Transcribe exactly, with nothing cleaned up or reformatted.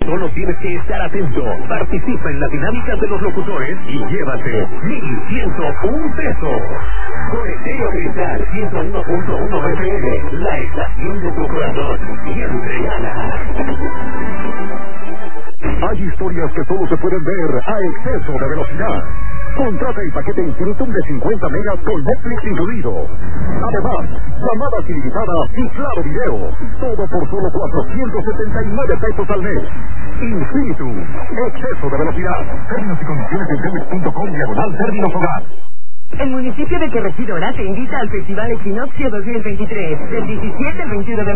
Solo tienes que estar atento. Participa en la dinámica de los locutores y llévate mil ciento un pesos. Colegio Cristal ciento uno punto uno F M, la estación de tu corazón. Siempre gana. Hay historias que solo se pueden ver a exceso de velocidad. Contrata el paquete Infinitum de cincuenta megas con Netflix incluido. Además, llamadas ilimitadas y claro video. Todo por solo cuatrocientos setenta y nueve pesos al mes. Infinitum, exceso de velocidad. Términos y condiciones en telmex punto com diagonal términos hogar. El municipio de Corregidora te invita al Festival Equinoccio dos mil veintitrés, del diecisiete al veintiuno de